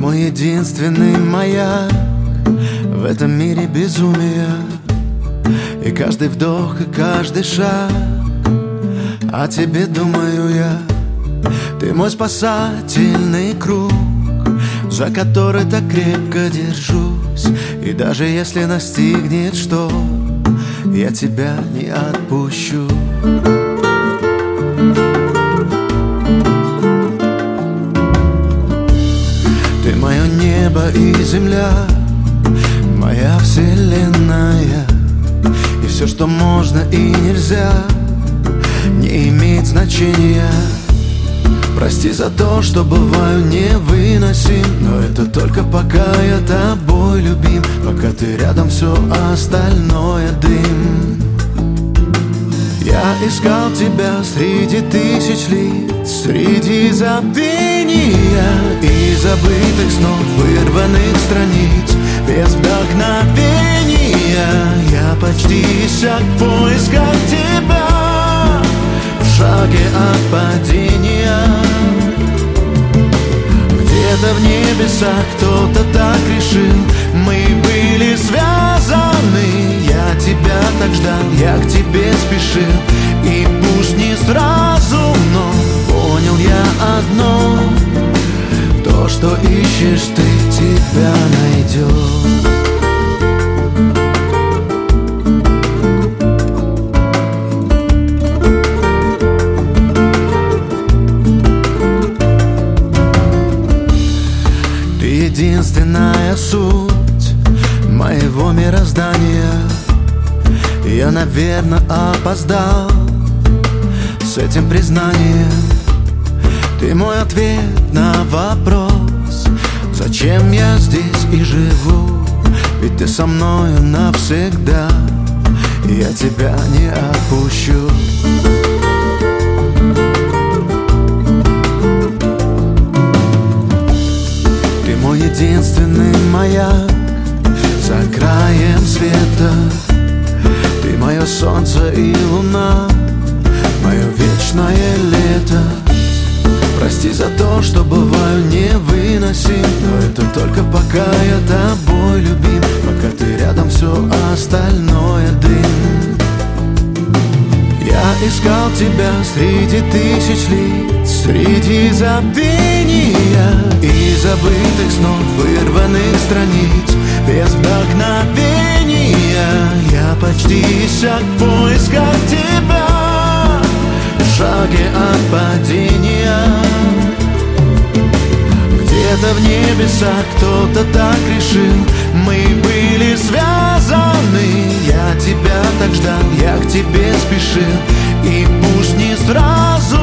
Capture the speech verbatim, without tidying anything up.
мой единственный маяк в этом мире безумия. И каждый вдох, и каждый шаг о тебе думаю я. Ты мой спасательный круг, за который так крепко держусь. И даже если настигнет шторм, я тебя не отпущу. Ты мое небо и земля, моя вселенная. И все, что можно и нельзя, не имеет значения. Прости за то, что бываю невыносим, но это только пока я тобой любим. Пока ты рядом, все остальное дым. Я искал тебя среди тысяч лиц, среди забвения и забытых снов, вырванных страниц, без вдохновения. Я почти иссяк в поисках тебя, в шаге от падения. Где-то в небесах кто-то так решил, мы были связаны. Я тебя так ждал, я к тебе спешил, и пусть не сразу, но понял я одно: то, что ищешь ты, тебя найдет. Единственная суть моего мироздания. Я, наверное, опоздал с этим признанием. Ты мой ответ на вопрос, зачем я здесь и живу. Ведь ты со мною навсегда, и я тебя не отпущу. Мой единственный маяк за краем света. Ты мое солнце и луна, мое вечное лето. Прости за то, что бываю невыносим, но это только пока я тобой любим. Пока ты рядом, все остальное дым. Я искал тебя среди тысяч лиц, среди забвения и забытых снов, вырванных страниц, без вдохновения. Я почти иссяк в поисках тебя, в шаге от падения. Где-то в небесах кто-то так решил, мы были связаны. Я тебя так ждал, я к тебе спешил, и пусть не сразу,